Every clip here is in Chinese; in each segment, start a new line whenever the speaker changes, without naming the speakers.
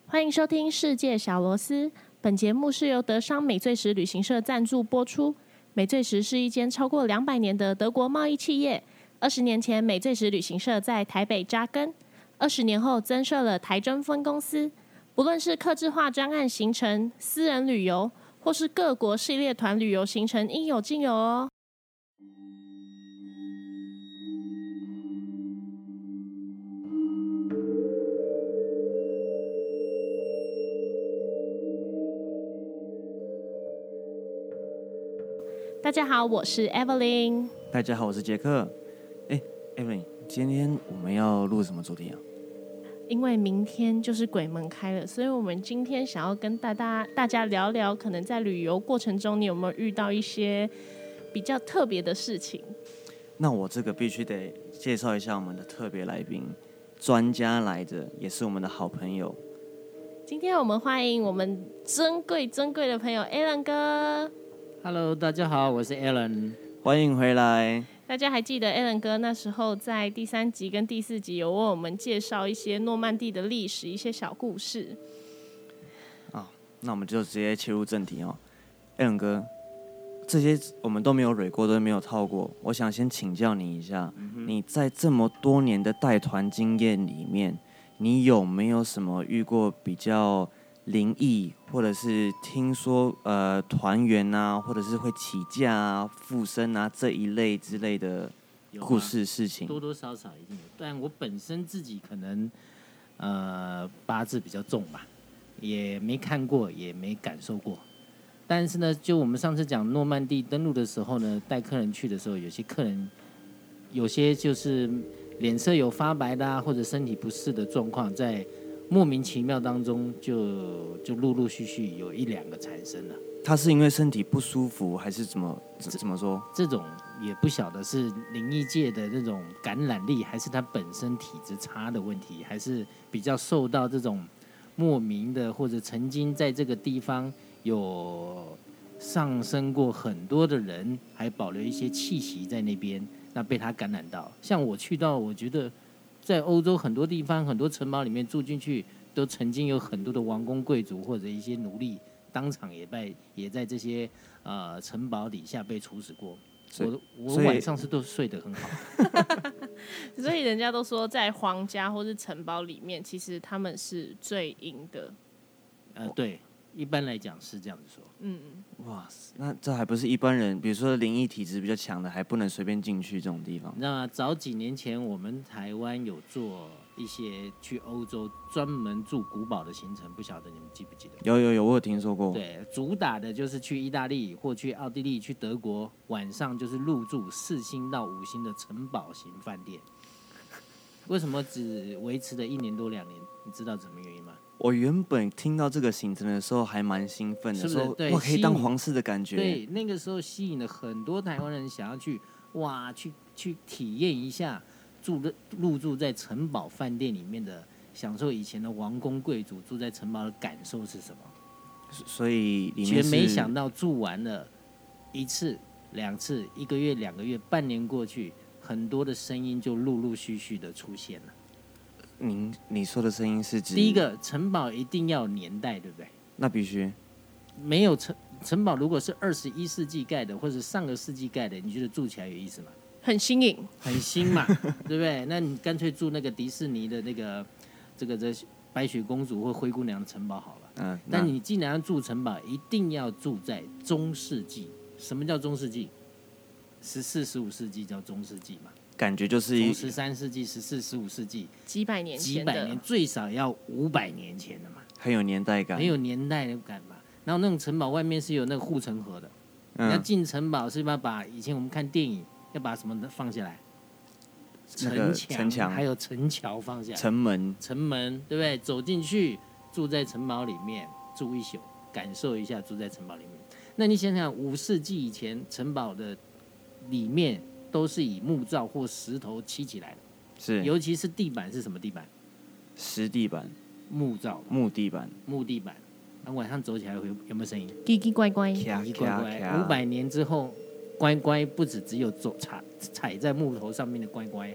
欢迎收听《世界小螺丝》。本节目是由德商美最时旅行社赞助播出。美最时是一间超过200年的德国贸易企业。20年前，美最时旅行社在台北扎根，20年后增设了台中分公司。不论是客制化专案行程、私人旅游，或是各国系列团旅游行程，应有尽有哦。大家好，我是 Evelyn。
大家好，我是杰克。Evelyn， 今天我们要录什么主题啊？
因为明天就是鬼门开了，所以我们今天想要跟大家聊聊，可能在旅游过程中你有没有遇到一些比较特别的事情？
那我这个必须得介绍一下我们的特别来宾，专家来着，也是我们的好朋友。
今天我们欢迎我们尊贵的朋友 Alan 哥。
Hello， 大家好，我是 Alan，
欢迎回来。
大家还记得 Alan 哥那时候在第3集跟第4集有为我们介绍一些诺曼底的历史，一些小故事。
那我们就直接切入正题哦。Alan 哥，这些我们都没有蕊过，都没有套过。我想先请教你一下，你在这么多年的带团经验里面，你有没有什么遇过比较灵异，或者是听说团员啊，或者是会起价啊、附身啊这一类之类的故事事情？
多多少少一定有，但我本身自己可能八字比较重吧，也没看过，也没感受过。但是呢，就我们上次讲诺曼底登陆的时候呢，带客人去的时候，有些客人有些就是脸色有发白的啊，或者身体不适的状况，在莫名其妙当中就陆陆续续有1-2个产生了。
他是因为身体不舒服，还是怎么说？
这种也不晓得是灵异界的那种感染力，还是他本身体质差的问题，还是比较受到这种莫名的，或者曾经在这个地方有上升过很多的人，还保留一些气息在那边，那被他感染到。像我去到，我觉得在欧洲很多地方、很多城堡里面住进去，都曾经有很多的王公贵族或者一些奴隶，当场也在这些城堡底下被处死过。我晚上都睡得很好。
所以人家都说，在皇家或是城堡里面，其实他们是最阴的。
对，一般来讲是这样子说。
哇，那这还不是一般人，比如说灵异体质比较强的，还不能随便进去这种地方。
那早几年前，我们台湾有做一些去欧洲专门住古堡的行程，不晓得你们记不记得？
有，我有听说过。
对，主打的就是去意大利或去奥地利、去德国，晚上就是入住4星到5星的城堡型饭店。为什么只维持了1年多2年？你知道什么原因吗？
我原本听到这个行程的时候还蛮兴奋的，
是不是？对，
我可以当皇室的感觉。
对，那个时候吸引了很多台湾人想要去，去体验一下入住在城堡饭店里面的，享受以前的王公贵族住在城堡的感受是什么。
所以里面
却没想到住完了1次、2次，1个月、2个月、半年过去，很多的声音就陆陆续续的出现了。
你说的声音是指？
第一个，城堡一定要有年代，对不对？
那必须。
没有城堡如果是21世纪盖的，或者上个世纪盖的，你觉得住起来有意思吗？
很新颖，
很新嘛，对不对？那你干脆住那个迪士尼的那个这白雪公主或灰姑娘的城堡好了。但你既然要住城堡，一定要住在中世纪。什么叫中世纪？14、15世纪叫中世纪嘛。
感觉就是
从13世纪、14、15世纪，
几百年前的，
几百年，最少要500年前的嘛，
很有年代感，
很有年代感嘛。然后那种城堡外面是有那个护城河的，你要进城堡是不是要把以前我们看电影要把什么放下来？城墙，还有城桥放下来，城门，对不对？走进去，住在城堡里面住1宿，感受一下住在城堡里面。那你想想，5世纪以前城堡的里面都是以木造或石头砌起来的，
是，
尤其是地板是什么地板？
石地板、
木造、
木地板。
那晚上走起来有没有声音？
叽叽乖乖，
叽叽乖乖。500年之后，乖乖不只有踩在木头上面的乖乖，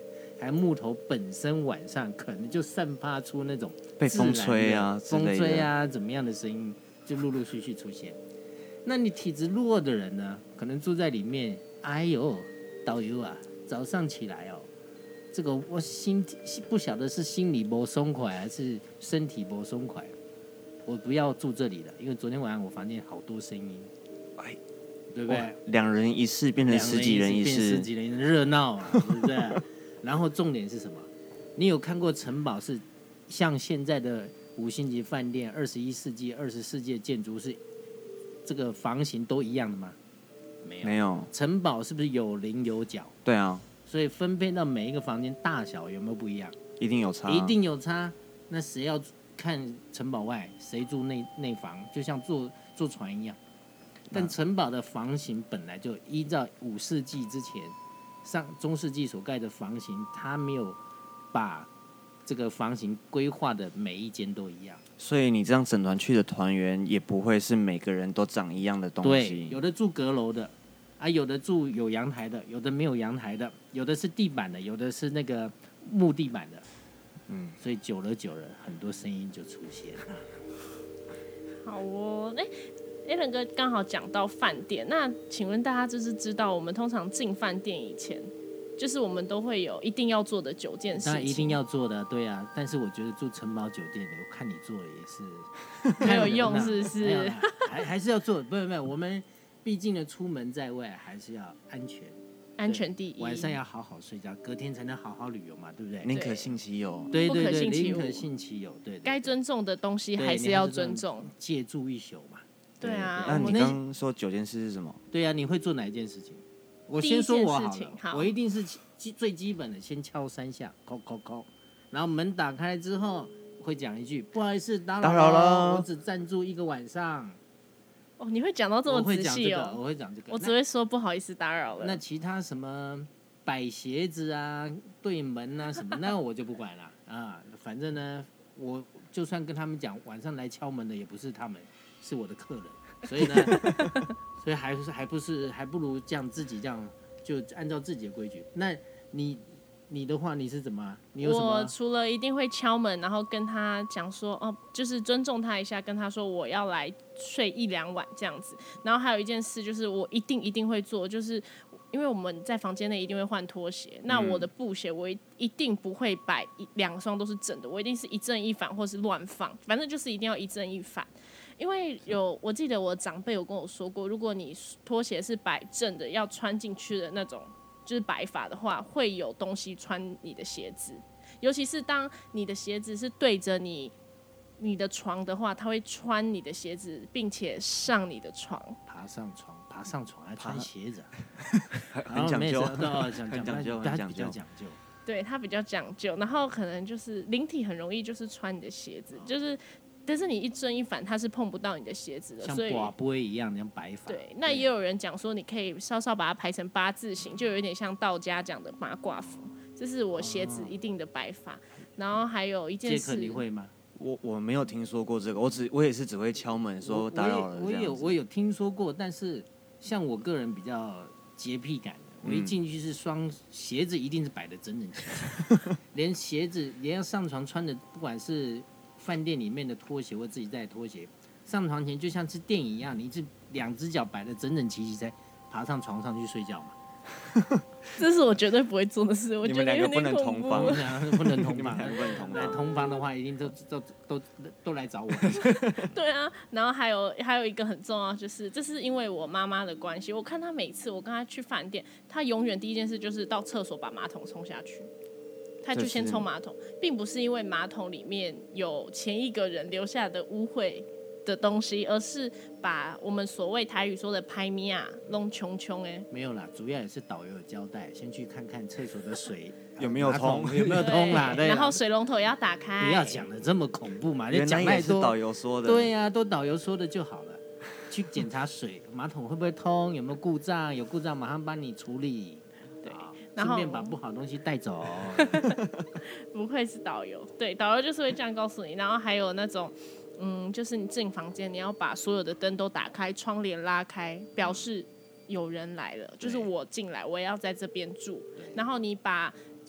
还木头本身晚上可能就散发出那种
被风吹啊之类的
风吹啊怎么样的声音，就陆陆续续出现。那你体质弱的人呢，可能住在里面，哎呦，导游啊，早上起来哦，这个我不晓得是心里不松快还是身体不松快，我不要住这里了，因为昨天晚上我房间好多声音，
哎，
对不对
？2人一室变成10几人一室，
十几人热闹啊，对不对？然后重点是什么？你有看过城堡是像现在的5星级饭店21世纪、20世纪的建筑是这个房型都一样的吗？
没有。
城堡是不是有棱有角？
对啊，
所以分配到每一个房间大小有没有不一样？
一定有差，
一定有差。那谁要看城堡外，谁住内房，就像坐船一样。但城堡的房型本来就依照5世纪之前中世纪所盖的房型，它没有把这个房型规划的每一间都一样。
所以你这样整团去的团员也不会是每个人都长一样的东西。
对，有的住阁楼的啊，有的住有阳台的，有的没有阳台的，有的是地板的，有的是那个木地板的。所以久了，很多声音就出现了。
好哦，Alan 哥刚好讲到饭店，那请问大家就是知道我们通常进饭店以前，就是我们都会有一定要做的9件事情。
当然一定要做的，对啊。但是我觉得住城堡酒店，我看你做的也是
没有用，是不是？
还是要做，不，我们毕竟呢，出门在外还是要安全。
安全第一，
晚上要好好睡觉，隔天才能好好旅游嘛，对不对？
宁可信其有，
对，
不可信其无，
宁可信其有，对。
该尊重的东西还是要尊重，
借住一宿嘛。
对啊。
那你刚刚说9件事是什么？
对啊，你会做哪一件事情？我先说我好了，
好，
我一定是最基本的，先敲3下，叩叩叩，然后门打开之后会讲一句不好意思打扰了，我只暂住1个晚上。
哦，你会讲到这么仔细哦？
我会讲这个，
我只会说不好意思打扰了。
那其他什么摆鞋子啊、对门啊什么，那我就不管了啊。反正呢，我就算跟他们讲晚上来敲门的也不是他们，是我的客人，所以呢，所以还不如这样自己这样就按照自己的规矩。那你的话，你是怎么？你有什么？
我除了一定会敲门，然后跟他讲说，哦，就是尊重他一下，跟他说我要来睡1、2晚这样子。然后还有一件事就是我一定会做，就是因为我们在房间内一定会换拖鞋，那我的布鞋我一定不会摆2双都是正的，我一定是一正一反或是乱放，反正就是一定要一正一反。因为我记得我长辈有跟我说过，如果你拖鞋是摆正的，要穿进去的那种。就是摆法的话，会有东西穿你的鞋子，尤其是当你的鞋子是对着你的床的话，它会穿你的鞋子，并且上你的床。
爬上床还穿鞋子、
很讲究，
很讲究，比较讲究。
对，它比较讲究，然后可能就是灵体很容易就是穿你的鞋子，就是但是你一正一反，它是碰不到你的鞋子的，
像
所以
寡杯一样那样摆法。
对，那也有人讲说，你可以稍稍把它排成8字形，就有点像道家讲的马褂服，这是我鞋子一定的摆法。然后还有一件事，
杰克你会吗？
我没有听说过这个，我也是只会敲门说打扰了这样子。
我有听说过，但是像我个人比较洁癖感的，我一进去是鞋子一定是摆的整整齐齐，连鞋子连要上床穿的，不管是饭店里面的拖鞋或自己带的拖鞋，上床前就像是电影一样，你是2只脚摆的整整齐齐，才爬上床上去睡觉嘛。
这是我绝对不会做的事。我觉得有点恐怖。
不能同房，
来
同房的话，一定都来找我。
对啊，然后还有一个很重要，就是这是因为我妈妈的关系，我看她每次我跟她去饭店，她永远第一件事就是到厕所把马桶冲下去。他就先冲马桶，并不是因为马桶里面有前一个人留下的污秽的东西，而是把我们所谓台语说的拍咪啊弄穷穷哎，
没有啦，主要也是导游有交代，先去看看厕所的水
有没有通，
啦，对。
然后水龙头也要打开。
不要讲的这么恐怖嘛，
原来也是导游说的。
对呀，都导游说的就好了。去检查水马桶会不会通，有没有故障，有故障马上帮你处理。对。顺便把不好的东西带走。
不愧是导游，对，导游就是会这样告诉你。然后还有那种，就是你进房间，你要把所有的灯都打开，窗帘拉开，表示有人来了，就是我进来，我也要在这边住。然后你把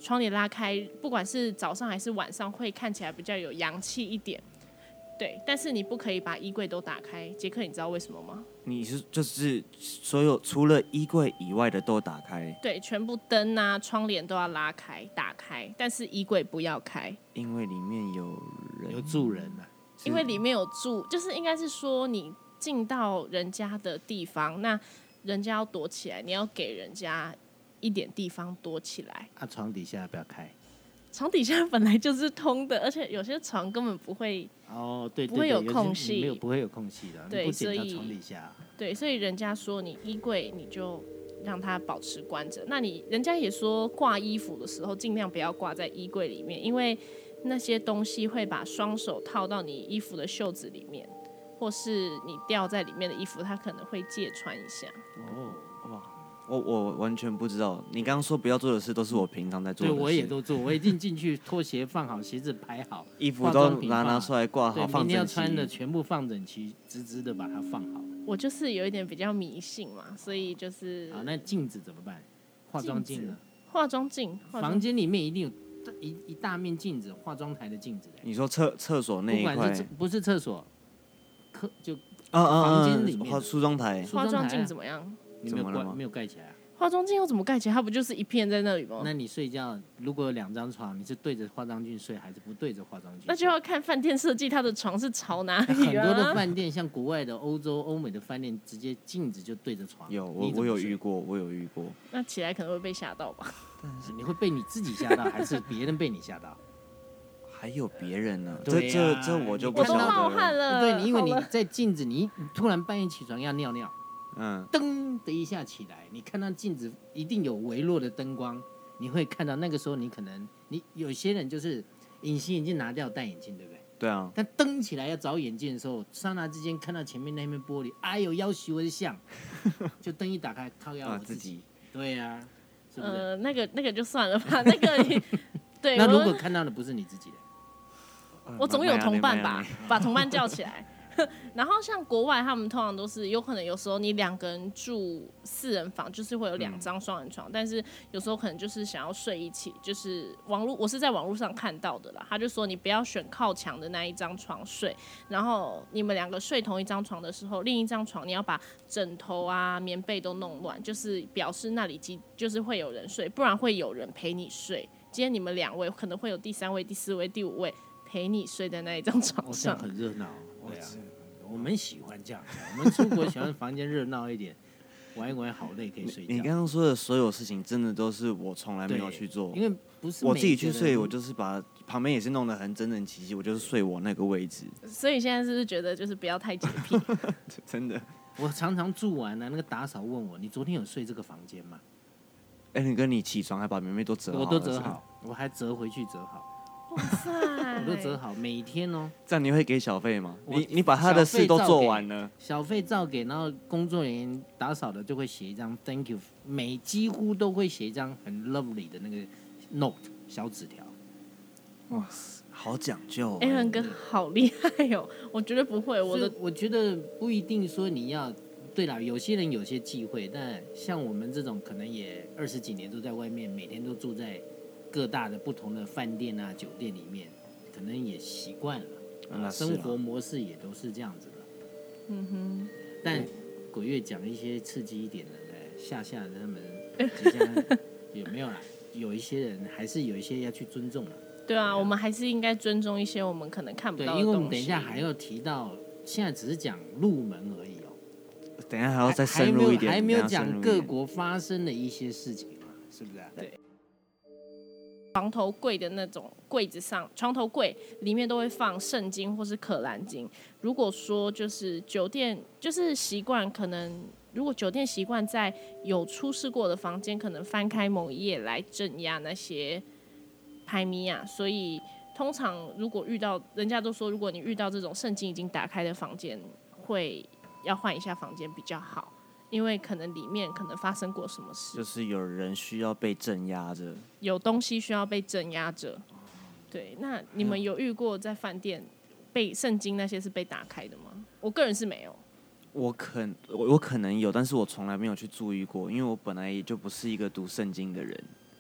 窗帘拉开，不管是早上还是晚上，会看起来比较有阳气一点。对，但是你不可以把衣柜都打开。杰克，你知道为什么吗？
你是就是所有除了衣柜以外的都打开，
对，全部灯啊、窗帘都要拉开、打开，但是衣柜不要开，
因为里面有人，
有住人啊，
因为里面有住，就是应该是说你进到人家的地方，那人家要躲起来，你要给人家一点地方躲起来。
啊，床底下要不要开？
床底下本来就是通的，而且有些床根本不会。
哦，对，
不会有空隙，
不会有空隙的，
对，
你不剪到床底下。
对，所以人家说你衣柜你就让它保持关着。那人家也说挂衣服的时候尽量不要挂在衣柜里面，因为那些东西会把双手套到你衣服的袖子里面，或是你吊在里面的衣服，它可能会借穿一下。
哦，
哇，我完全不知道，你刚刚说不要做的事都是我平常在做的
对，
事。
我也都做，我一定进去，拖鞋放好，鞋子排好，
衣服都拿出来挂好，
对，
放整齐。
明天要穿的全部放整齐，直直的把它放好。
我就是有一点比较迷信嘛，所以就是
好，那镜子怎么办？化妆镜呢？
化妆镜，
房间里面一定有一大面镜子，化妆台的镜子。
你说厕所那一块，
不管是不是厕所，就
房
间里面
梳妆台，
化妆镜怎么样？
你没有盖起来啊？
化妆镜要怎么盖起来？它不就是一片在那里吗？
那你睡觉如果有2张床，你是对着化妆镜睡，还是不对着化妆镜睡？
那就要看饭店设计它的床是朝哪里啊。
很多的饭店，像国外的欧洲、欧美的饭店，直接镜子就对着床。
我有遇过，我有遇过。
那起来可能会被吓到吧？
你会被你自己吓到，还是别人被你吓到？
还有别人呢？
对啊，
这我就不晓得
我都冒汗了。
对，因为你在镜子，你突然半夜起床要尿尿，噔的一下起来，你看到镜子一定有微弱的灯光，你会看到那个时候你可能有些人就是隐形眼镜拿掉戴眼镜，对不对？
对啊。
但瞪起来要找眼镜的时候，刹那之间看到前面那面玻璃，哎呦，要死我的像，就灯一打开，靠腰我自己。对呀，是不是？
那个就算了吧，那个对。
那如果看到的不是你自己的？
我总有同伴吧，把同伴叫起来。然后像国外，他们通常都是有可能有时候你2个人住4人房，就是会有2张双人床，但是有时候可能就是想要睡一起，就是我是在网络上看到的啦，他就说你不要选靠墙的那一张床睡，然后你们2个睡同一张床的时候，另一张床你要把枕头啊、棉被都弄乱，就是表示那里就是会有人睡，不然会有人陪你睡。今天你们2位可能会有第3位、第4位、第5位陪你睡在那一张床上，
很热闹。对啊，我们喜欢这样，我们出国喜欢房间热闹一点，玩一玩好累可以睡觉。
你刚刚说的所有事情，真的都是我从来没有去做，
因为不是
我自己去睡，我就是把旁边也是弄得很整整齐齐，我就是睡我那个位置。
所以现在是不是觉得就是不要太洁癖？
真的，
我常常住完了，那个打扫问我，你昨天有睡这个房间吗？
哎，你跟你起床还把棉被都折好，
我都折好，我还折回去折好。
哇塞，
我都折好，每天哦。
这样你会给小费吗？你把他的事都做完了，
小费照给，然后工作人员打扫的就会写一张 Thank you， 几乎都会写一张很 lovely 的那个 note 小纸条。
哇塞，好讲究。
Aaron 哥好厉害哦，我绝对不会。
我觉得不一定说你要。对啦，有些人有些忌讳，但像我们这种可能也20几年都在外面，每天都住在各大的不同的饭店啊、酒店里面，可能也习惯了，生活模式也都是这样子的。
嗯哼。
但鬼月讲一些刺激一点的，吓他们即将有没有啦？有一些人还是有一些要去尊重的。
对啊，我们还是应该尊重一些我们可能看不到的东西。
因为我们等一下还要提到，现在只是讲入门而已。
等一下还要再深入一点，
还没有讲各国发生的一些事情嘛，是不是？
对。床头柜的那种柜子上，床头柜里面都会放圣经或是可兰经。如果说就是酒店就是习惯，可能如果酒店习惯在有出事过的房间，可能翻开某一页来镇压那些排咪啊，所以通常如果遇到，人家都说，如果你遇到这种圣经已经打开的房间，会要换一下房间比较好，因为可能里面可能发生过什么事，
就是有人需要被镇压着，
有东西需要被镇压着。对，那你们有遇过在饭店被圣经那些是被打开的吗？我个人是没有。
我可能有，但是我从来没有去注意过，因为我本来也就不是一个读圣经的人。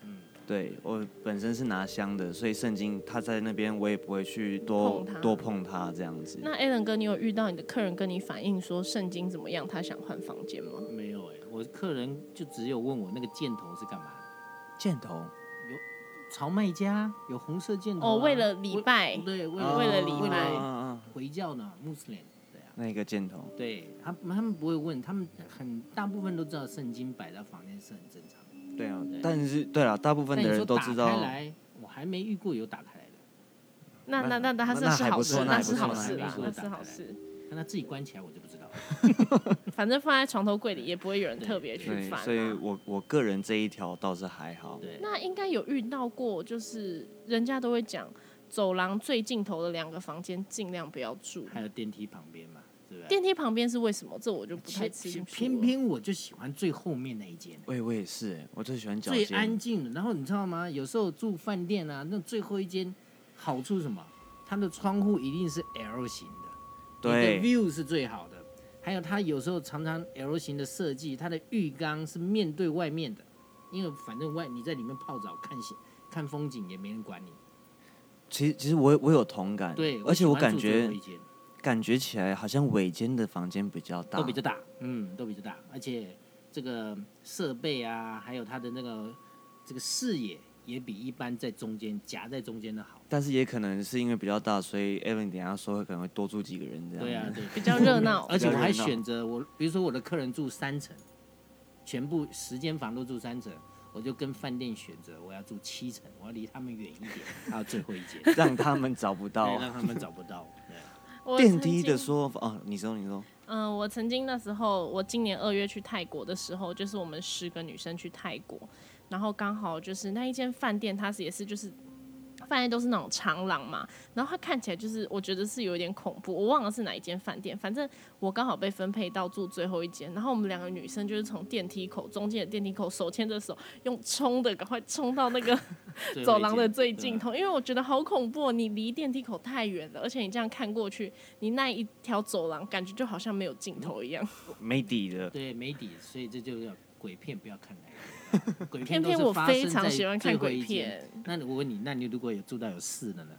对我本身是拿香的，所以圣经他在那边我也不会去多碰它这样子。
那 Alan 哥，你有遇到你的客人跟你反映说圣经怎么样，他想换房间吗？
没有我客人就只有问我那个箭头是干嘛的。
箭头
有朝麦家有红色箭头
为了礼拜，
对，为
了礼拜，
回教呢，穆斯林，对啊，
那个箭头，
对他们不会问，他们大部分都知道圣经摆在房间是很正常的。
对啊，但是对啊，大部分的人都知道。
打开来，我还没遇过有打开来的。
那他是好事，
那
是好事啦，那是好事。
但他自己关起来，我就不知道。
反正放在床头柜里，也不会有人特别去翻。
所以我个人这一条倒是还好。
对，
那应该有遇到过，就是人家都会讲，走廊最尽头的2个房间尽量不要住，
还有电梯旁边嘛。
电梯旁边是为什么？这我就不太清楚。
偏偏我就喜欢最后面那一间。
我也是，我最喜欢脚
最安静的。然后你知道吗？有时候住饭店啊，那最后一间好处是什么？它的窗户一定是 L 型的，
对，
你的 view 是最好的。还有它有时候常常 L 型的设计，它的浴缸是面对外面的，因为反正你在里面泡澡看风景也没人管你。
其实我有同感，
对，
而且我感觉起来好像尾间的房间比较大，
都比较大，都比较大，而且这个设备啊，还有它的那个这个视野也比一般在中间夹在中间的好。
但是也可能是因为比较大，所以 Evan 等一下说可能会多住几个人这样。
对啊，对，
比较热闹。
而且我还选择比如说我的客人住3层，全部10间房都住3层。我就跟饭店选择，我要住7层，我要离他们远一点，还有最后一间，
让他们找不到，
让他们找不到。对。
电梯的说法你说。
我曾经那时候，我今年2月去泰国的时候，就是我们10个女生去泰国，然后刚好就是那一间饭店，它也是就是饭店都是那种长廊嘛，然后它看起来就是我觉得是有点恐怖，我忘了是哪一间饭店，反正我刚好被分配到住最后一间，然后我们2个女生就是从电梯口中间的电梯口手牵着手，用冲的赶快冲到那个走廊的最尽头，因为我觉得好恐怖，你离电梯口太远了，而且你这样看过去，你那一条走廊感觉就好像没有尽头一样，
没底的。
对，没底，所以这就叫鬼片不要看来。鬼
片偏我非常喜欢看鬼片。
那我问你，那你如果有住到有4的呢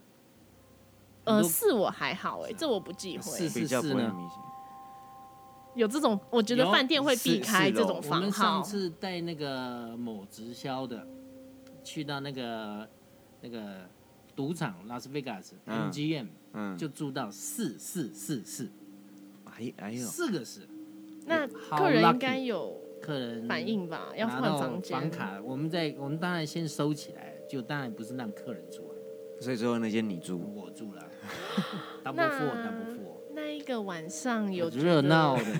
？4我还好这我不忌讳。
4呢？
有这种，我觉得饭店会避开这种房号。
我们上次带那个某直销的去到那个赌场拉斯维加斯 MGM，就住到4444，
哎呦
，4个4。
那客人应该有
客人
反应吧？要换房间，
房卡我们当然先收起来，就当然不是让客人住啊。
所以最后那间你住，
我住了，double four。
那一个晚上有
热闹的嘞，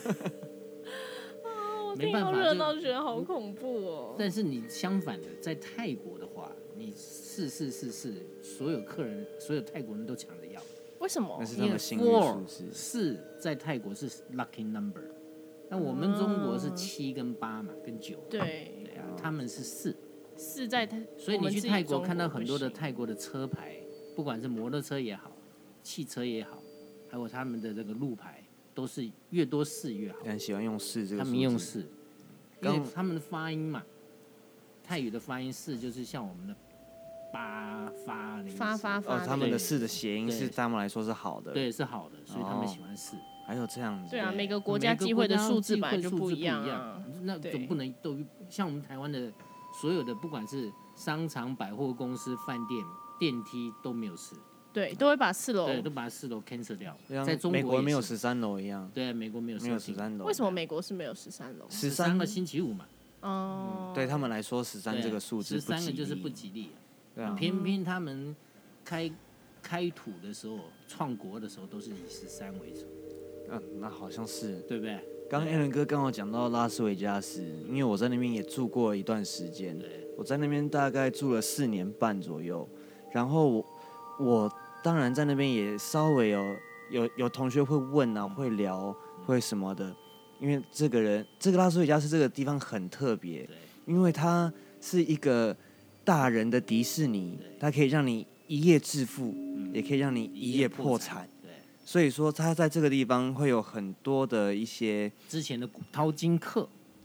我听到热闹觉得好恐怖哦。
但是你相反的，在泰国的话，你4444，所有客人、所有泰国人都抢着要。
为什么？
那是他们幸运数字。
4在泰国是 lucky number， 那我们中国是7跟8嘛，跟9。
对
啊，他们是4
在泰，
所以你去泰国看到很多的泰国的车牌，不管是摩托车也好，汽车也好，还有他们的这个路牌，都是越多4越好。
很喜欢用4这个数字，
他们用4，因为他们的发音嘛，泰语的发音4就是像我们的发
他们的4的谐音是对他们来说是好的，
对，是好的，所以他们喜欢4。
还有这样子，
对啊，每个国家忌讳的数字本来就不一样啊。
那总不能都像我们台湾的所有的，不管是商场、百货公司、饭店、电梯都没有4。
对，都会把4楼，
对，都把4楼 cancel 掉。
在中国美国没有13楼一样。
对，美国没有13楼。
为什么美国是没有13楼
？13个星期五嘛。
对他们来说13这个数字
13个就是不吉利。
对啊。
偏偏他们开土的时候，创国的时候都是以13为主。
那好像是，
对不对？
刚刚 Alan 哥刚好讲到拉斯维加斯，因为我在那边也住过一段时间，我在那边大概住了4年半左右，然后我当然在那边也稍微有同学会问啊，会聊，会什么的，因为这个拉斯维加斯这个地方很特别，因为它是一个大人的迪士尼，它可以让你一夜致富，也可以让你一夜破产。所以说，他在这个地方会有很多的一些
之前的淘金客，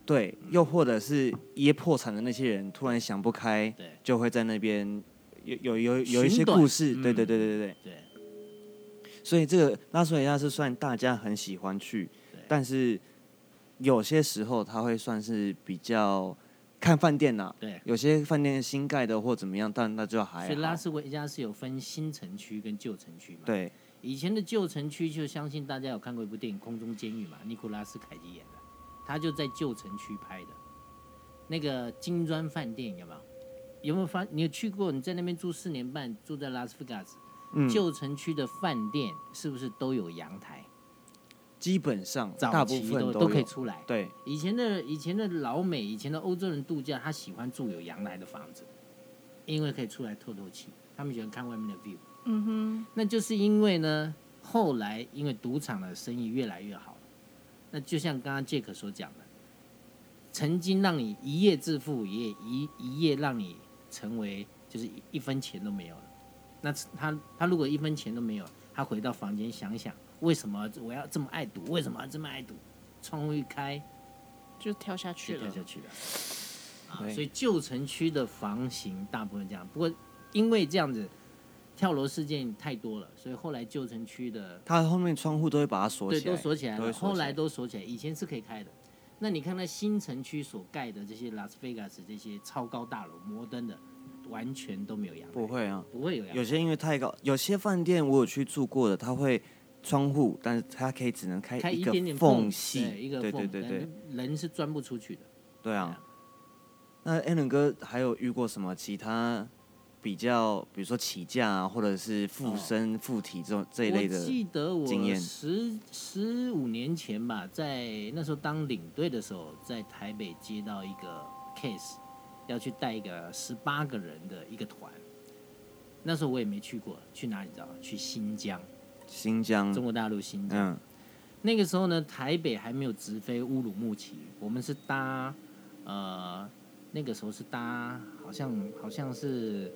对，又或者是一破产的那些人突然想不开，
对，
就会在那边有一些故事，对对对对对。
对，
所以这个拉斯维加斯算大家很喜欢去，但是有些时候它会算是比较看饭店呐，
对，
有些饭店新盖的或怎么样，但那就还好。
所以拉斯维加斯有分新城区跟旧城区嘛。
对，
以前的旧城区就相信大家有看过一部电影《空中监狱》嘛，尼古拉斯凯奇演的，他就在旧城区拍的。那个金砖饭店有没有？有没有你有去过？你在那边住4年半，住在拉斯维加斯。旧城区的饭店是不是都有阳台？
基本上
大
大部分
都可以出来。
对，
以前的老美，以前的欧洲人度假，他喜欢住有阳台的房子，因为可以出来透透气。他们喜欢看外面的 view。
嗯哼，
那就是因为呢，后来因为赌场的生意越来越好，那就像刚刚杰克所讲的，曾经让你一夜致富，也一夜让你成为就是一分钱都没有了。那他如果一分钱都没有，他回到房间想想，为什么我要这么爱赌？为什么要这么爱赌？窗户一开
就跳下去了。
所以旧城区的房型大部分这样。不过因为这样子跳楼事件太多了，所以后来旧城区的
它后面窗户都会把它锁起来，
对，都锁起来了。后来都锁起来，以前是可以开的。那你看那新城区所盖的这些拉斯维加斯这些超高大楼、摩登的，完全都没有阳台。
不会啊，
不会有阳台。
有些因为太高，有些饭店我有去住过的，它会窗户，但是它可以只能开
一
个
点点
缝隙，
一个缝，
对，
人是钻不出去的。
对啊。那 Alan 哥还有遇过什么其他比较，比如说起价啊，或者是附身附体这一类的经验？
我记得我15年前吧，在那时候当领队的时候，在台北接到一个 case， 要去带一个18个人的一个团。那时候我也没去过，去哪里知道？去新疆，中国大陆新疆。那个时候呢，台北还没有直飞乌鲁木齐，我们是搭那个时候是搭好像是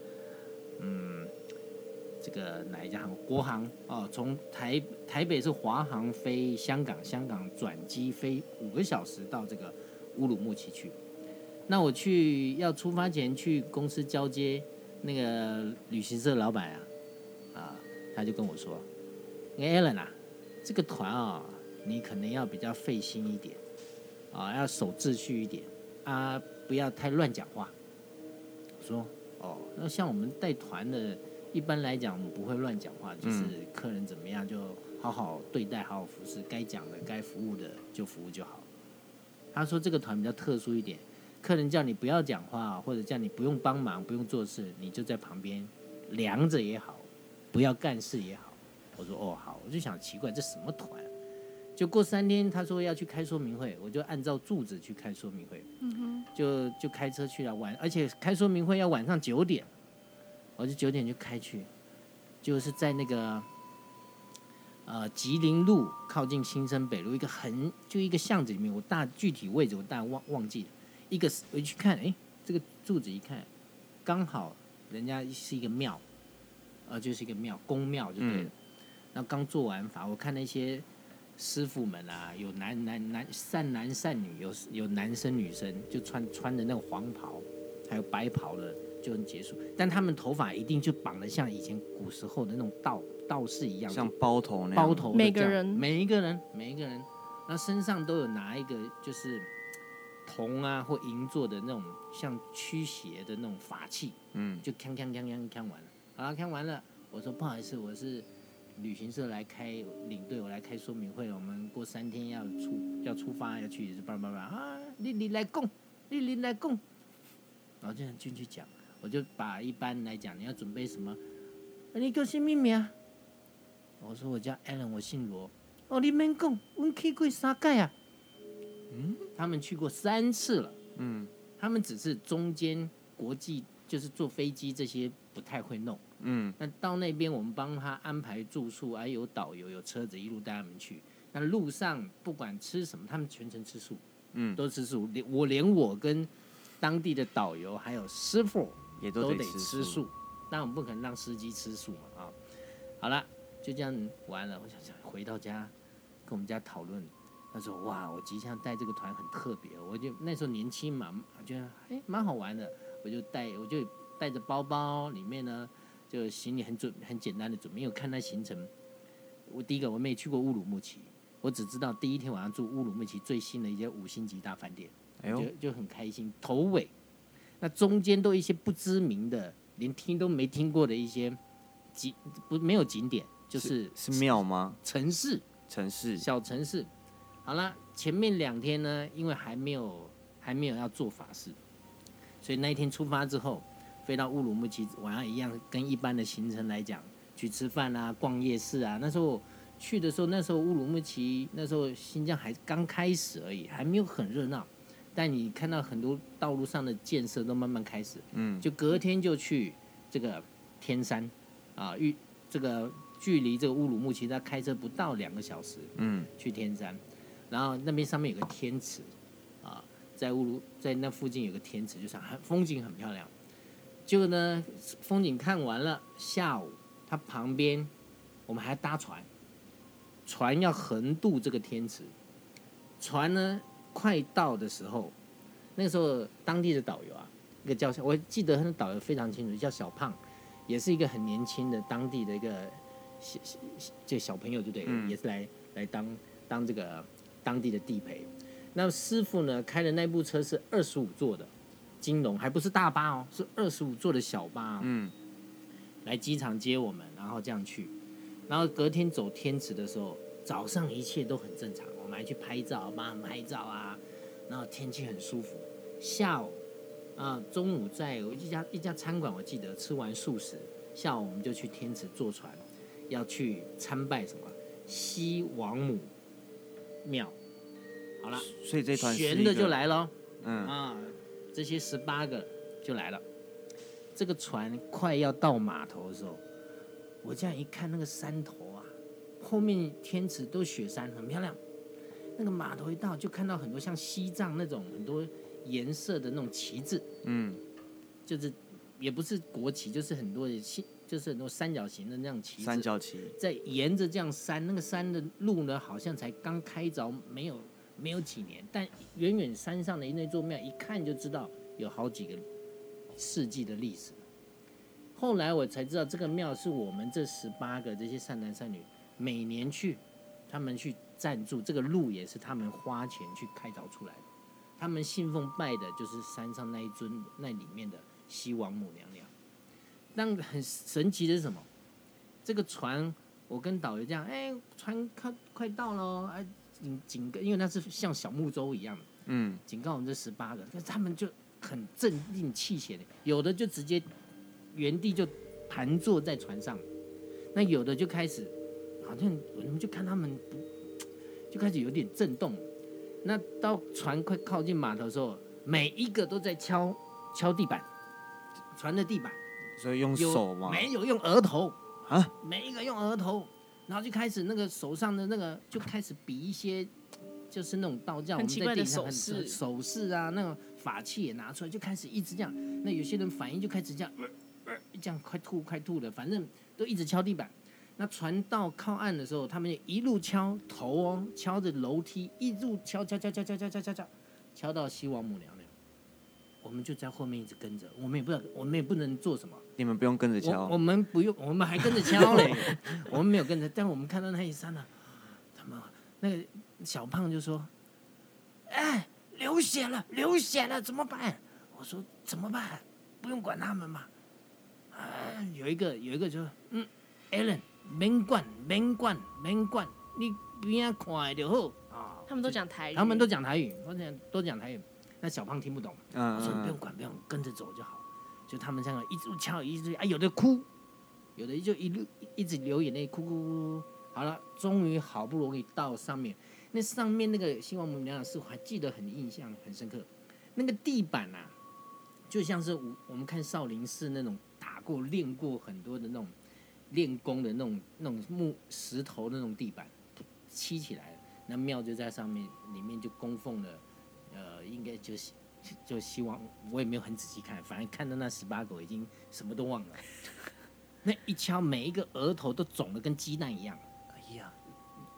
这个哪一家航？国航哦，从台北是华航飞香港，香港转机飞5个小时到这个乌鲁木齐去。那我要出发前去公司交接，那个旅行社老板他就跟我说：“Alan 啊，这个团啊，你可能要比较费心一点啊，要守秩序一点啊，不要太乱讲话。”我说：“哦，那像我们带团的，一般来讲我们不会乱讲话，就是客人怎么样就好好对待，好好服侍，该讲的、该服务的就服务就好。”他说这个团比较特殊一点，客人叫你不要讲话，或者叫你不用帮忙、不用做事，你就在旁边凉着也好，不要干事也好。我说哦好，我就想奇怪这什么团？就过3天，他说要去开说明会，我就按照住址去开说明会。就开车去了而且开说明会要晚上9点，我就9点就开去，就是在那个吉林路靠近新生北路就一个巷子里面，具体位置我大忘记了。我一去看，这个柱子一看，刚好人家是一个庙，就是一个庙，公庙就对了。然后刚做完法，我看那些师傅们啊，有善男善女，有男生女生，就穿的那种黄袍，还有白袍的，就很结束。但他们头发一定就绑得像以前古时候的那种道士一样，
像包头那样。
包头，
每一个人，
那身上都有拿一个就是铜啊或银做的那种像驱邪的那种法器，就锵完了。好了，看完了，我说不好意思，我是旅行社来开领队，我来开说明会，我们过3天要出发，要去巴拉巴拉啊，你来讲，然后这样进去讲，我就把一般来讲你要准备什么，你叫什么名啊？我说我叫 Alan， 我姓罗。哦，你免讲，我去过3届啊。他们去过3次了。他们只是中间国际就是坐飞机这些不太会弄。那到那边我们帮他安排住宿，还有导游有车子一路带他们去。那路上不管吃什么，他们全程吃素，都吃素。连我跟当地的导游还有师傅
也
都
得
吃素。但我们不可能让司机吃素嘛好了，就这样完了。我想回到家跟我们家讨论， 他说哇，我即将带这个团很特别，我就那时候年轻嘛，觉得蛮好玩的，我就带着包包，里面呢就行李很简单的准备，因为我看那行程，第一个我没去过乌鲁木齐，我只知道第一天晚上住乌鲁木齐最新的一间5星级大饭店，就很开心，头尾，那中间都一些不知名的，连听都没听过的一些没有景点，就是
庙吗？
城市小城市。好了，前面2天呢，因为还没有要做法事，所以那一天出发之后，飞到乌鲁木齐，晚上一样跟一般的行程来讲，去吃饭啊、逛夜市啊。那时候去的时候，那时候乌鲁木齐，那时候新疆还刚开始而已，还没有很热闹。但你看到很多道路上的建设都慢慢开始，就隔天就去这个天山啊，这个距离这个乌鲁木齐，他开车不到2个小时，去天山。然后那边上面有个天池，啊，在那附近有个天池，就是风景很漂亮。结果呢，风景看完了，下午它旁边我们还搭船，船要横渡这个天池。船呢快到的时候，那个时候当地的导游啊，一个我记得他的导游非常清楚，叫小胖，也是一个很年轻的当地的一个小朋友，对不对？也是来当这个当地的地陪。那师傅呢开的那部车是25座的金龙，还不是大巴哦，是25座的小巴哦，来机场接我们，然后这样去。然后隔天走天池的时候，早上一切都很正常，我们还去拍照，帮他们拍照啊，然后天气很舒服。下午中午在一家餐馆，我记得吃完素食，下午我们就去天池坐船，要去参拜什么西王母庙。好了，
所以这团
悬的就来了，这些18个就来了。这个船快要到码头的时候，我这样一看，那个山头啊，后面天池都雪山，很漂亮。那个码头一到，就看到很多像西藏那种很多颜色的那种旗帜，就是也不是国旗，就是很多就是很多三角形的那种旗帜。
三角旗
在沿着这样山，那个山的路呢，好像才刚开凿，没有几年，但远远山上的那座庙一看就知道有好几个世纪的历史。后来我才知道，这个庙是我们这18个这些善男善女每年去，他们去赞助，这个路也是他们花钱去开凿出来的。他们信奉拜的就是山上那一尊那里面的西王母娘娘。但很神奇的是什么？这个船，我跟导游这样，船快到了哦，因为那是像小木舟一样的，警告我们这18个，但是他们就很镇定气闲的，有的就直接原地就盘坐在船上，那有的就开始，好像我们就看他们就开始有点震动。那到船快靠近码头的时候，每一个都在敲地板，船的地板。
所以用手吗？
没有，用额头
啊！
每一个用额头，然后就开始那个手上的那个就开始比一些，就是那种道教
很奇怪的
手势啊，那种法器也拿出来，就开始一直这样。那有些人反应就开始这样，这样快吐的，反正都一直敲地板。那船到靠岸的时候，他们一路敲头哦，敲着楼梯，一路敲到西王母娘娘。我们就在后面一直跟着，我们也不能做什么。
你们不用跟着敲，
我们不用，我们还跟着敲嘞。我们没有跟着，但我们看到那一刹那，他们那个小胖就说：“流血了，怎么办？”我说：“怎么办？不用管他们嘛。”有一个就，Alan， 免管，你边看就好啊。
他们都讲台语，
都讲台语。那小胖听不懂，我说不用管，跟着走就好。就他们这样一直敲，有的哭，有的就一直流眼泪，哭。好了，终于好不容易到上面，那上面那个西王母娘娘是我还记得很印象很深刻。那个地板啊，就像是我们看少林寺那种练过很多的那种练功的那种石头的那种地板砌起来了，那庙就在上面，里面就供奉了。应该就希望我也没有很仔细看，反正看到那18个我已经什么都忘了。那一敲，每一个额头都肿得跟鸡蛋一样。哎呀，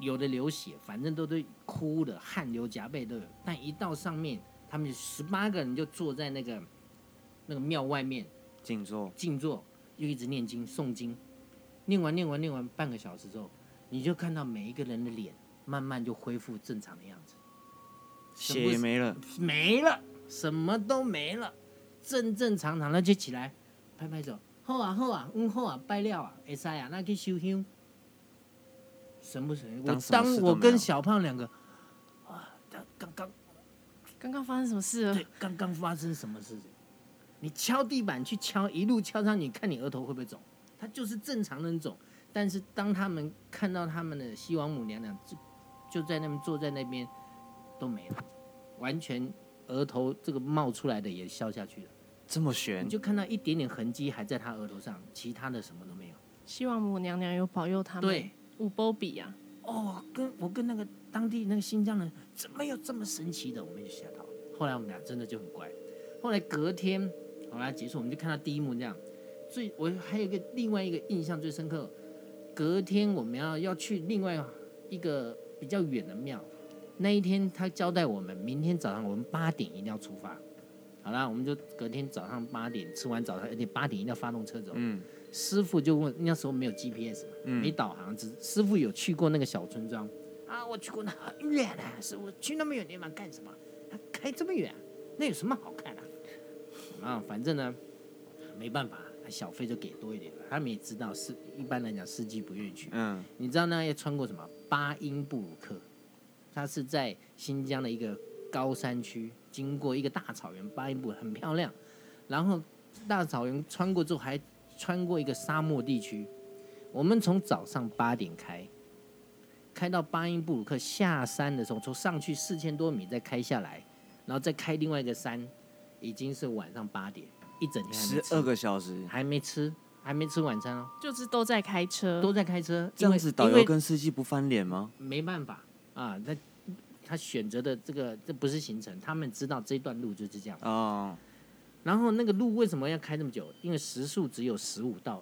有的流血，反正都哭的，汗流浃背都有。但一到上面，他们18个人就坐在那个庙外面
静坐，
就一直念经诵经，念完半个小时之后，你就看到每一个人的脸慢慢就恢复正常的样子，
血也没了，
什么都没了，正常的就起来拍拍手，好啊，好啊，拜了啊，会使啊，那去烧香，神不神？我跟小胖两个，啊，
刚刚发生什么事了？
对，刚刚发生什么事情？你敲地板去敲，一路敲上，你看你额头会不会肿？它就是正常人肿，但是当他们看到他们的西王母娘娘就在那边坐在那边都没了，完全额头这个冒出来的也消下去了，
这么悬，
你就看到一点点痕迹还在他额头上，其他的什么都没有。
希望母娘娘有保佑他们。
对，
五波比啊！
哦，我跟那个当地那个新疆人怎么有这么神奇的，我们就吓到了。后来我们俩真的就很乖。后来隔天，好啦，结束，我们就看到第一幕这样。我还有另外一个印象最深刻，隔天我们要去另外一个比较远的庙。那一天他交代我们，明天早上我们8点一定要出发。好啦，我们就隔天早上8点吃完早餐，而且8点一定要发动车走。师傅就问，那时候没有 GPS 嘛，没导航，师傅有去过那个小村庄啊，我去过那很远啊，师傅去那么远地方干什么？他开这么远，那有什么好看的？啊，反正呢没办法，小费就给多一点了。他们也知道一般来讲司机不愿意去。你知道那要穿过什么？巴音布鲁克，它是在新疆的一个高山区，经过一个大草原，巴音布很漂亮。然后大草原穿过之后还穿过一个沙漠地区，我们从早上8点开到巴音布鲁克，下山的时候，从上去4000多米再开下来，然后再开另外一个山，已经是晚上8点，一整天还没吃
12个小时
还没吃晚餐哦，
就是都在开车，
这样子导游跟司机不翻脸吗？
没办法啊，他选择的这不是行程，他们知道这段路就是这样哦。然后那个路为什么要开这么久？因为时速只有15到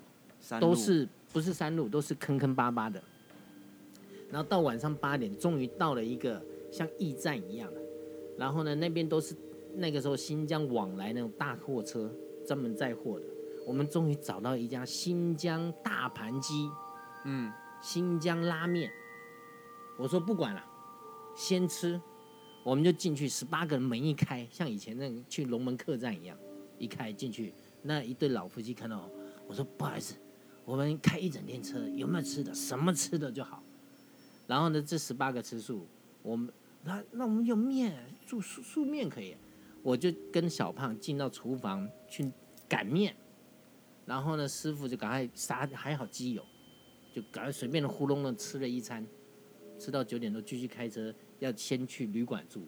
20，都是不是山路，都是坑坑巴巴的。然后到晚上8点，终于到了一个像驿站一样的。然后呢，那边都是那个时候新疆往来那种大货车，专门载货的。我们终于找到一家新疆大盘鸡，新疆拉面。我说不管了，先吃。我们就进去，18个人门一开，像以前那个去龙门客栈一样，一开进去，那一对老夫妻看到我说不好意思，我们开一整天车，有没有吃的？什么吃的就好。然后呢，这18个吃素，那我们有面，素面可以。我就跟小胖进到厨房去擀面，然后呢，师傅就赶快撒，还好机油，就赶快随便的糊弄的吃了一餐，吃到9点多继续开车。要先去旅馆住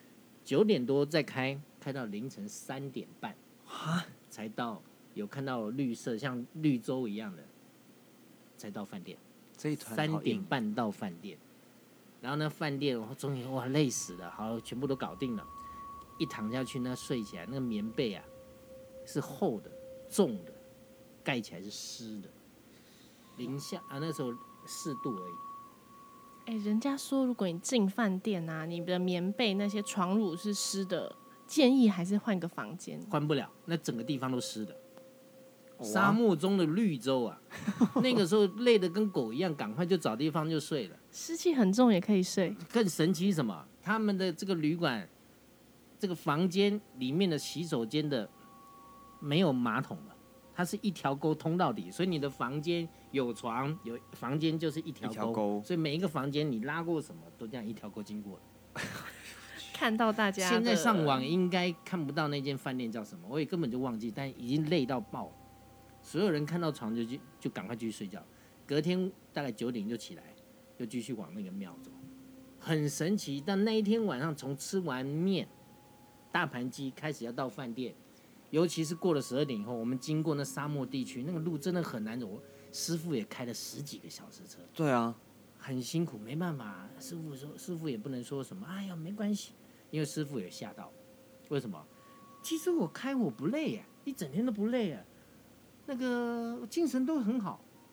，9点多再开到凌晨3点半，才到，有看到绿色像绿洲一样的，才到饭店。
这一团
3点半到饭店，然后呢，饭店我终于累死了，好，全部都搞定了。一躺下去呢，睡起来那个棉被啊是厚的、重的，盖起来是湿的，零下啊，那时候4度而已。
人家说如果你进饭店啊，你的棉被那些床褥是湿的，建议还是换个房间。
换不了，那整个地方都湿的。沙漠中的绿洲啊，那个时候累得跟狗一样，赶快就找地方就睡了。
湿气很重也可以睡。
更神奇是什么？他们的这个旅馆，这个房间里面的洗手间的没有马桶的，它是一条沟通到底，所以你的房间有床，有房间就是一条沟，所以每一个房间你拉过什么都这样一条沟经过的。
看到大家
现在上网应该看不到那间饭店叫什么，我也根本就忘记，但已经累到爆了。所有人看到床就赶快继续睡觉，隔天大概9点就起来，又继续往那个庙走，很神奇。但那一天晚上从吃完面大盘鸡开始要到饭店，尤其是过了12点以后，我们经过那沙漠地区，那个路真的很难走，师傅也开了10几个小时车。
对啊，
很辛苦，没办法。师傅也不能说什么，哎呀没关系，因为师傅也吓到。为什么？其实我不累啊，一整天都不累啊，那个精神都很好。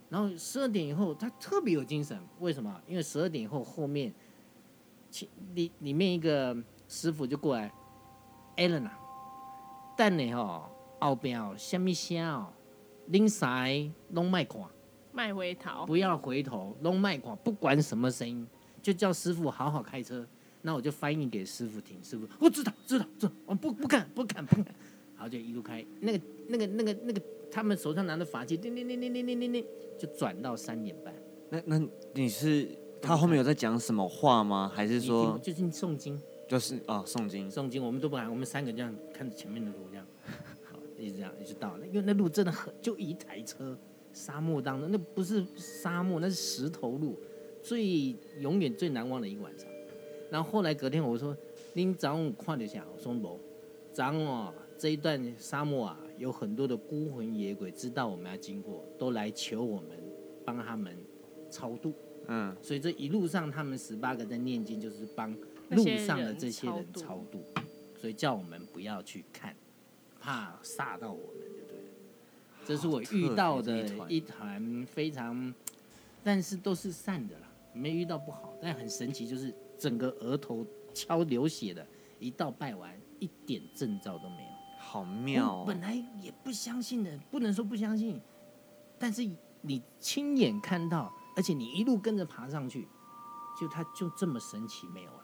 然后12点以后他特别有精神，为什么？因为12点以后后面里面一个师傅就过来 ，Alan 啊，等你后边什么声恁三拢卖看，
卖回头，
不要回头，拢卖看，不管什么声音，就叫师傅好好开车。那我就翻译给师傅听，师傅我知道，我不敢，然后就一路开，那个，他们手上拿的法器，叮，就转到3点半。
那你是他后面有在讲什么话吗？还是说
就是诵经？
就是诵经，
我们都不敢，我们3个这样看着前面的路这样，一直这样一直到，因为那路真的就一台车，沙漠当中，那不是沙漠，那是石头路，永远最难忘的一个晚上。然后后来隔天我说，您早上看得下，我说不，早上这一段沙漠啊，有很多的孤魂野鬼知道我们要经过，都来求我们帮他们超度。所以这一路上他们18个在念经，就是帮路上的这些人超度，所以叫我们不要去看，怕煞到我们，就对了。这是我遇到的一团非常，但是都是善的啦，没遇到不好，但很神奇，就是整个额头敲流血的，一到拜完一点征兆都没有，
好妙
我本来也不相信的，不能说不相信，但是你亲眼看到，而且你一路跟着爬上去，它就这么神奇没有了。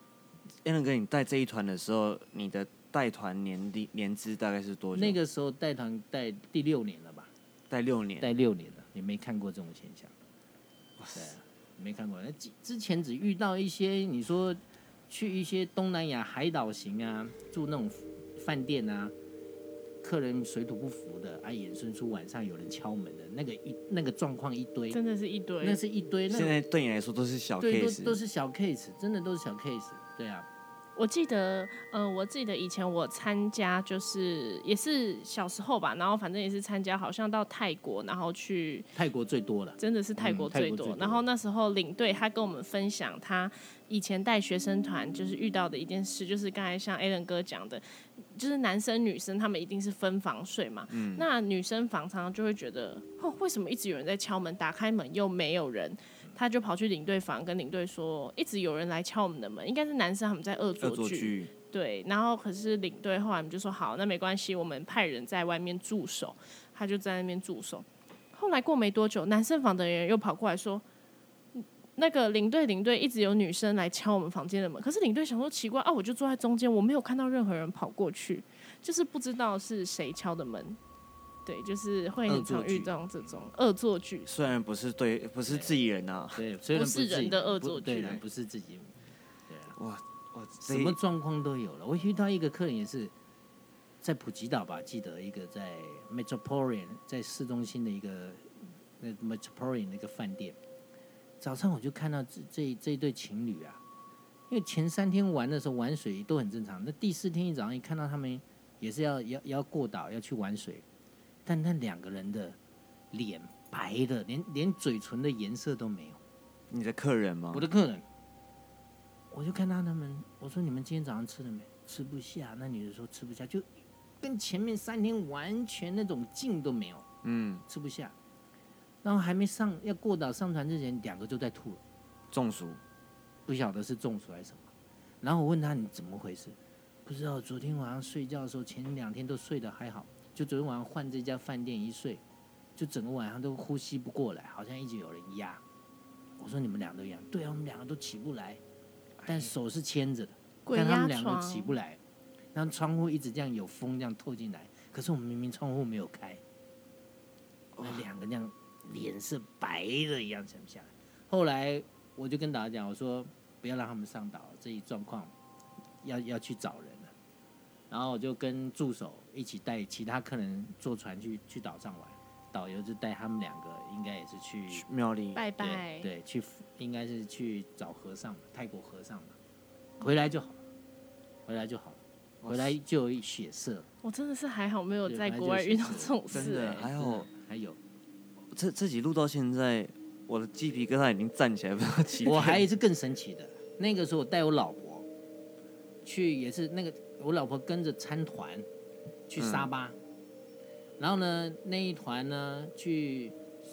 Alan哥，你带这一团的时候，你的带团年资大概是多久？
那个时候带团带第6年了吧？
带6年
了，你没看过这种现象？哇塞，没看过。之前只遇到一些，你说去一些东南亚海岛型啊，住那种饭店啊，客人水土不服的啊，衍生出晚上有人敲门的那个状况一堆，
真的是一堆，
那是一堆。
现在对你来说都是小
case，
对，
都是小 case， 真的都是小 case， 对啊。
我记得以前我参加就是也是小时候吧，然后反正也是参加，好像到泰国，然后去
泰国最多了，
真的是泰国最多。然后那时候领队他跟我们分享他以前带学生团就是遇到的一件事，就是刚才像 Alan 哥讲的，就是男生女生他们一定是分房睡嘛，那女生房常常就会觉得为什么一直有人在敲门，打开门又没有人。他就跑去领队房跟领队说，一直有人来敲我们的门，应该是男生他们在恶作剧。对，然后可是领队后来我们就说好，那没关系，我们派人在外面驻守，他就在那边驻守。后来过没多久，男生房的人又跑过来说，那个领队一直有女生来敲我们房间的门，可是领队想说奇怪啊，我就坐在中间，我没有看到任何人跑过去，就是不知道是谁敲的门。对，就是会很常遇到这种恶作剧。
虽然不是自己人啊，
对，虽然
不是人的恶作剧，
对，不是自己。对啊，
哇，
什么状况都有了。我遇到一个客人也是在普吉岛吧，记得一个在 Metropolitan 在市中心的一个Metropolitan 那个饭店。早上我就看到这一对情侣啊，因为前3天玩的时候玩水都很正常，那第4天一早上一看到他们也是要过岛要去玩水。但那2个人的脸白的，连嘴唇的颜色都没有。
你的客人吗？
我的客人，我就看他们，我说你们今天早上吃了没？吃不下。那女的说吃不下，就跟前面3天完全那种劲都没有。吃不下。然后还没要过岛上船之前，2个就在吐了，
中暑，
不晓得是中暑还是什么。然后我问他你怎么回事？不知道，昨天晚上睡觉的时候，前2天都睡得还好。就昨天晚上换这家饭店一睡，就整个晚上都呼吸不过来，好像一直有人压。我说你们2个都一样，对啊，我们2个都起不来，但手是牵着的，但他们2个起不来，然后窗户一直这样有风这样透进来，可是我们明明窗户没有开，那2个这样脸色白的一样沉不下来。后来我就跟导游讲，我说不要让他们上岛，这一状况要去找人。然后我就跟助手一起带其他客人坐船去岛上玩，导游就带他们2个，应该也是去
庙里
拜拜，
对，应该是去找和尚嘛，泰国和尚嘛，回来就好，回来就有血色。
我真的是还好没有在国外遇到这种事，
真的
还有，
这集录到现在，我的鸡皮疙瘩已经站起来，不知道几天。
我还是更神奇的，那个时候我带我老婆去，也是那个。我老婆跟着参团去沙巴，然后呢，那一团呢去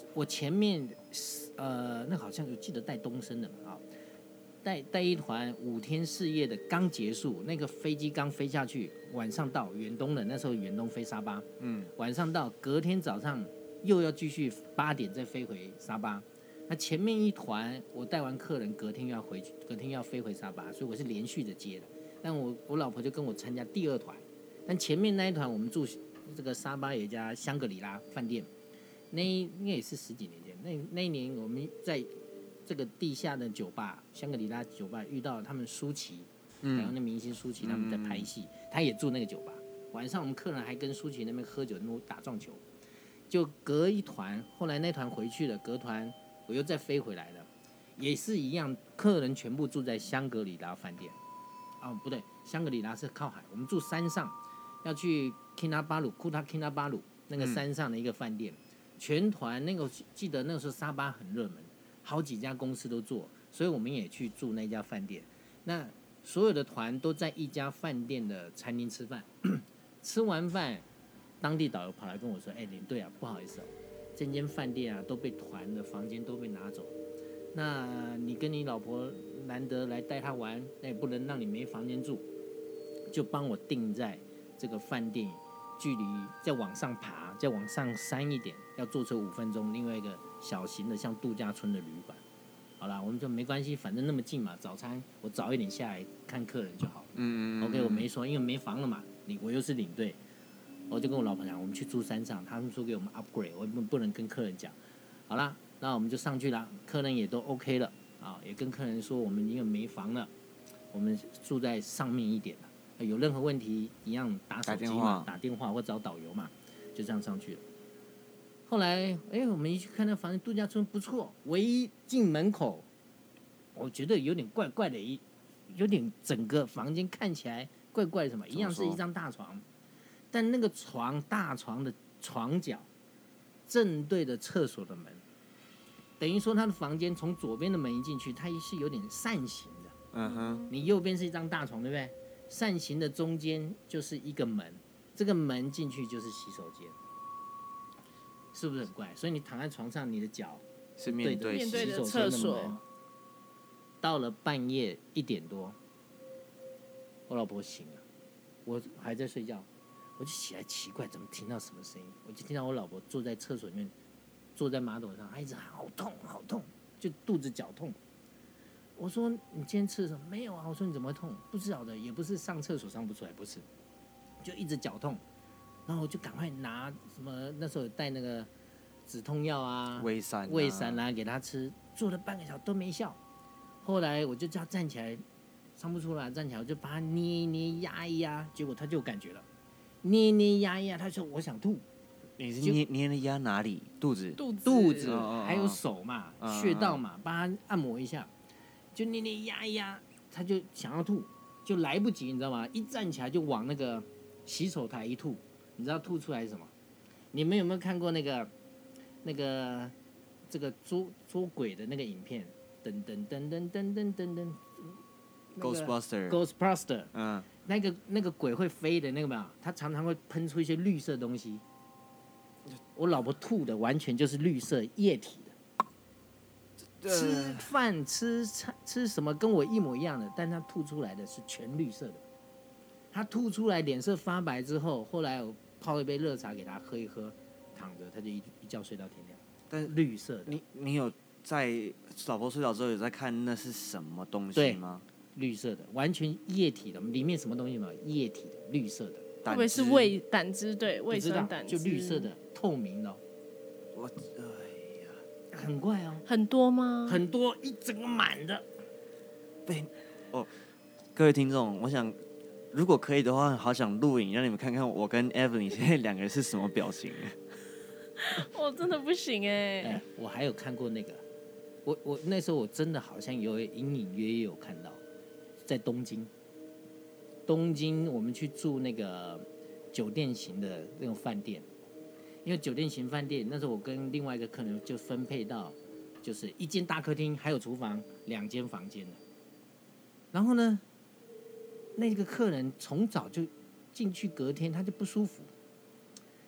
我前面那好像有记得带东升的嘛啊，带一团5天4夜的刚结束，那个飞机刚飞下去，晚上到远东的，那时候远东飞沙巴，晚上到，隔天早上又要继续8点再飞回沙巴。那前面一团我带完客人，隔天又要回去，隔天要飞回沙巴，所以我是连续的接的。但我老婆就跟我参加第2团，但前面那一团我们住这个沙巴有一家香格里拉饭店，那应该也是10几年前，那一年我们在这个地下的酒吧香格里拉酒吧遇到他们舒淇，台湾的明星舒淇他们在拍戏，他也住那个酒吧。晚上我们客人还跟舒淇那边喝酒，那边打撞球。就隔一团，后来那团回去了，隔团我又再飞回来了，也是一样，客人全部住在香格里拉饭店。哦，不对，香格里拉是靠海，我们住山上，要去库塔基纳巴鲁那个山上的一个饭店。全团那个记得那个时候沙巴很热门，好几家公司都做，所以我们也去住那家饭店。那所有的团都在一家饭店的餐厅吃饭，吃完饭，当地导游跑来跟我说：“哎，领队啊，不好意思哦，这间饭店啊都被团的房间都被拿走。那你跟你老婆难得来带她玩，那也不能让你没房间住，就帮我订在这个饭店，距离再往上爬，再往上山一点，要坐车5分钟，另外一个小型的像度假村的旅馆。好啦，我们就没关系，反正那么近嘛，早餐我早一点下来看客人就好了。OK， 我没说，因为没房了嘛，我又是领队，我就跟我老婆讲，我们去住山上，他们说给我们 upgrade， 我们不能跟客人讲。好啦，那我们就上去了，客人也都 OK 了啊，也跟客人说我们因为没房了，我们住在上面一点了，有任何问题一样打手机嘛，打电话或找导游嘛，就这样上去了。后来，我们一去看那房子，度假村不错，唯一进门口，我觉得有点怪怪的，有点整个房间看起来怪怪的，什么一样是一张大床，但那个大床的床角正对着厕所的门，等于说他的房间从左边的门一进去，它是有点扇形的。你右边是一张大床，对不对？扇形的中间就是一个门，这个门进去就是洗手间。是不是很怪？所以你躺在床上，你的脚
是面对
洗手
间的
厕所。
到了半夜1点多，我老婆醒了，我还在睡觉，我就起来，奇怪，怎么听到什么声音？我就听到我老婆坐在厕所里面，坐在马桶上，她一直喊好痛好痛，就肚子绞痛。我说你今天吃了什么？没有啊。我说你怎么会痛？不知道的，也不是上厕所上不出来，不是，就一直绞痛。然后我就赶快拿什么，那时候有带那个止痛药啊、
胃散
啊给他吃，做了半个小时都没效。后来我就叫他站起来，上不出来，站起来我就把他捏一捏、压一压，结果他就有感觉了。捏一捏、压一压，他说我想吐。
你是捏的压哪里？肚子
还有手嘛，穴道嘛，帮他按摩一下，就捏捏压一压，他就想要吐，就来不及，你知道吗？一站起来就往那个洗手台一吐。你知道吐出来是什么？你们有没有看过那个这个捉鬼的那个影片？噔噔噔噔噔噔噔噔 ，Ghostbuster， 那个鬼会飞的那个没有？它常常会喷出一些绿色东西。我老婆吐的完全就是绿色液体的。吃饭吃什么跟我一模一样的，但她吐出来的是全绿色的。她吐出来脸色发白之后，后来我泡一杯热茶给他喝一喝，躺着他就一觉睡到天亮。
但是
绿色的，
你有在老婆睡着之后有在看那是什么东西吗？
绿色的，完全液体的，里面什么东西没有？液体的，绿色的。
会不会是胆汁？对，胃酸胆汁，
就绿色的，透明的。很怪哦。
很多吗？
很多，一整个满的。
各位听众，我想。如果可以的话，好想录影，让你们看看我跟 Evelyn 现在2个人是什么表情。
我真的不行哎。
我还有看过那个，我那时候我真的好像有隐隐约约有看到，在东京我们去住那个酒店型的那种饭店，因为酒店型饭店那时候我跟另外一个客人就分配到，就是1间大客厅，还有厨房，2间房间的，然后呢。那个客人从早就进去，隔天他就不舒服，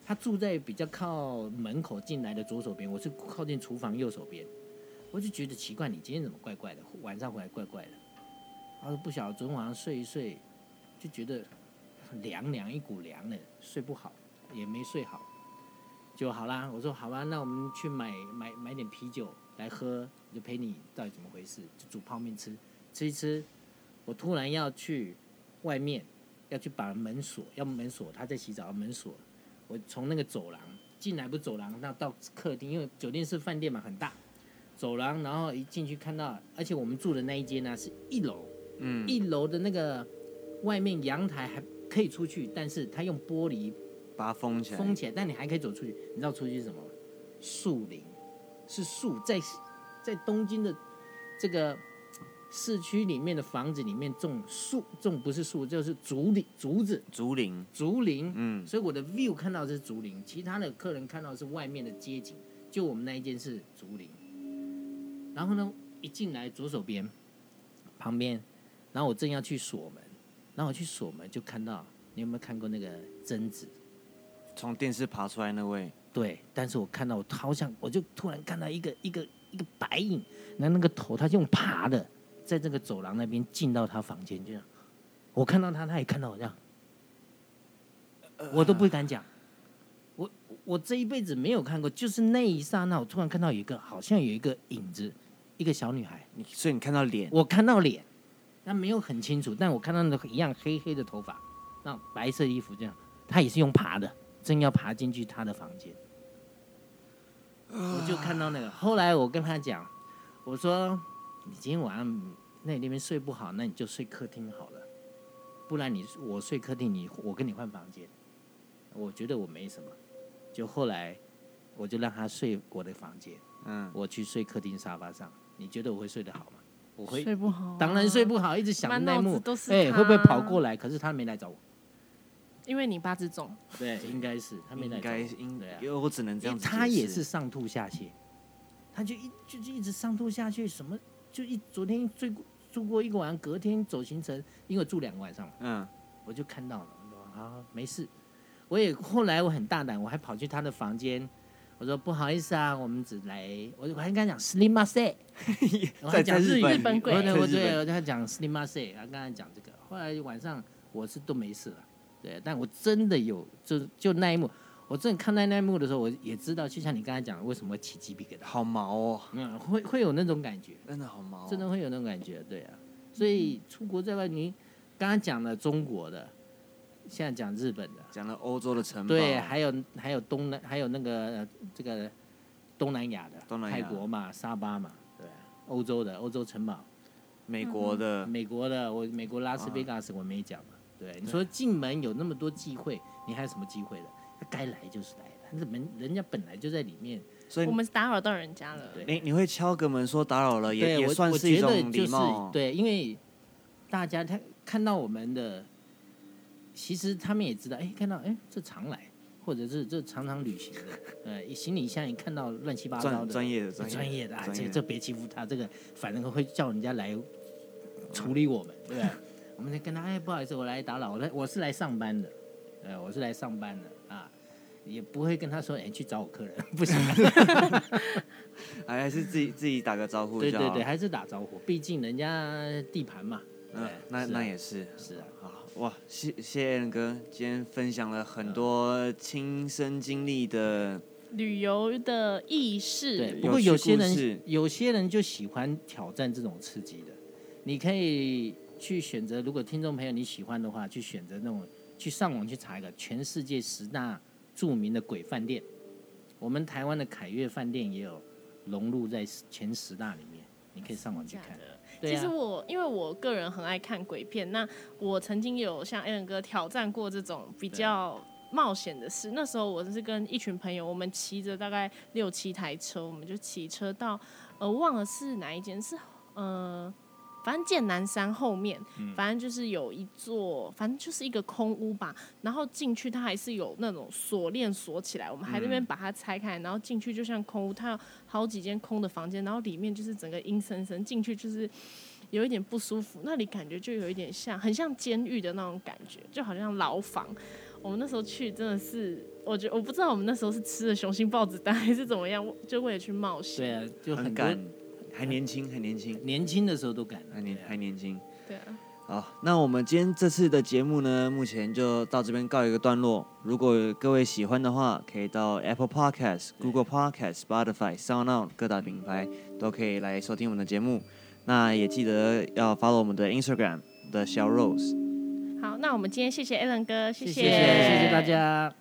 他住在比较靠门口进来的左手边，我是靠近厨房右手边，我就觉得奇怪，你今天怎么怪怪的？晚上回来怪怪的。他说不晓得，昨天晚上睡一睡，就觉得凉凉一股凉的，睡不好，也没睡好，就好啦。我说好吧，那我们去买点啤酒来喝，我就陪你，到底怎么回事？就煮泡面吃一吃。我突然要去外面，要去把门锁，他在洗澡，门锁。我从那个走廊进来，不是走廊，那到客厅，因为酒店是饭店嘛，很大走廊，然后一进去看到，而且我们住的那一间呢是1楼，1楼的那个外面阳台还可以出去，但是他用玻璃
把它封起来，
但你还可以走出去。你知道出去是什么吗？树林，是树，在东京的这个市区里面的房子里面种树，不是树就是竹子，
竹林，
所以我的 view 看到的是竹林，其他的客人看到的是外面的街景，就我们那一间是竹林。然后呢，一进来左手边旁边，然后我正要去锁门，然后我去锁门就看到，你有没有看过那个贞子？
从电视爬出来那位？
对，但是我看到我就突然看到一个白影，那个头他用爬的。在这个走廊那边进到他房间，这样，我看到他，他也看到我这样，我都不敢讲。我这一辈子没有看过，就是那一刹那，我突然看到好像有一个影子，一个小女孩。
所以你看到脸？
我看到脸，但没有很清楚，但我看到那一样黑黑的头发，那白色衣服这样，他也是用爬的，正要爬进去他的房间，我就看到那个。后来我跟他讲，我说。你今天晚上那边睡不好，那你就睡客厅好了，不然我睡客厅，我跟你换房间。我觉得我没什么，就后来我就让他睡我的房间，我去睡客厅沙发上。你觉得我会睡得好吗？我会
睡不好，
当然睡不好，一直想那一幕，
会
不会跑过来？可是他没来找我，
因为你八字重，
对，应该是他没来找我，
因为我只能这样子解释。
他也是上吐下泻，他就一直上吐下泻，什么？昨天住过1个晚上，隔天走行程，因为住2个晚上嘛，我就看到了，我说好没事。后来我很大胆，我还跑去他的房间，我说不好意思啊，我们只来，我还跟他讲 slimasen，
在
日本鬼，
我跟他讲 slimasen， 跟他讲这个。后来晚上我是都没事了，对，但我真的有，就那一幕。我真的看到那一幕的时候，我也知道，就像你刚才讲的，为什么会起鸡皮疙瘩，
好毛哦，
会有那种感觉，
真的好毛，
真的会有那种感觉，对啊。所以出国在外，你刚刚讲了中国的，现在讲日本的，
讲了欧洲的城堡，
对，还有还有那个这个东南亚的，泰国嘛，沙巴嘛，对，欧洲城堡，
美国的，
美国拉斯维加斯我没讲嘛。对，你说进门有那么多机会，你还有什么机会了？他该来就是来的，人家本来就在里面，
所以我们打扰到人家了。
你会敲个门说打扰了，也算是一种礼貌。
对，因为大家他看到我们的，其实他们也知道，看到这常来，或者是这常常旅行的，行李箱一看到乱七八糟的，
专业的
啊，这别欺负他，这个反正会叫人家来处理我们，对不对？我们就跟他不好意思，我来打扰，我是来上班的，我是来上班的啊，也不会跟他说去找我客人，不行，
还是自己打个招呼。
对，还是打招呼，毕竟人家地盘嘛。
那也是
啊，
好哇，谢 Allen 哥今天分享了很多亲身经历的
旅游的意识。
对，不过有些人就喜欢挑战这种刺激的，你可以去选择，如果听众朋友你喜欢的话，去选择那种去上网去查一个全世界10大著名的鬼饭店，我们台湾的凯悦饭店也有融入在前10大里面，你可以上网去看。
其实因为我个人很爱看鬼片，那我曾经有像 Allen 哥挑战过这种比较冒险的事。那时候我是跟一群朋友，我们骑着大概6、7台车，我们就骑车到忘了是哪一间，是反正剑南山后面，反正就是有一座，反正就是一个空屋吧。然后进去，它还是有那种锁链锁起来，我们还在那边把它拆开，然后进去就像空屋，它有好几间空的房间，然后里面就是整个阴森森，进去就是有一点不舒服，那里感觉就有一点很像监狱的那种感觉，就好像牢房。我们那时候去真的是我不知道我们那时候是吃了雄心豹子胆还是怎么样，就为了去冒险。
对啊，就多
很敢，还年轻，
年轻的时候都敢，
还年轻。
对啊。
好，那我们今天这次的节目呢，目前就到这边告一个段落。如果各位喜欢的话，可以到 Apple Podcast、Google Podcast、Spotify、SoundOn 各大品牌都可以来收听我们的节目。那也记得要 follow 我们的 Instagram 的小 Rose。
好，那我们今天谢谢 Alan 哥，谢
谢谢大家。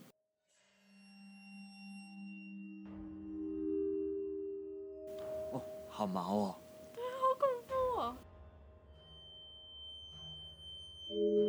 哦，好毛哦。
对，好恐怖哦。